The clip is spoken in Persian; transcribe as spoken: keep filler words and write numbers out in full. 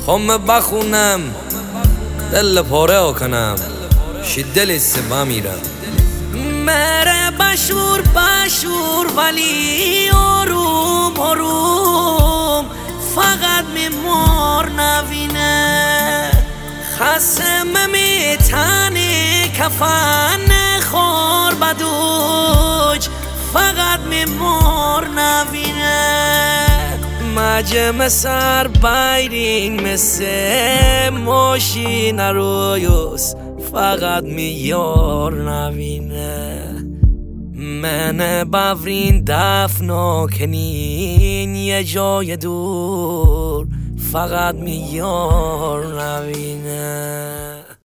خم بخونم دل پاره کنم شی دل سبا میرم مره بشور بشور ولی آروم آروم فقط میمار نوینه خسم میتنی کفن خور بدوج فقط میمار نوینه مجم سر بایرین مثل ماشین رویوس فقط میار نوینه من بافرین دفنا کنین یه جای دور فقط میار نوینه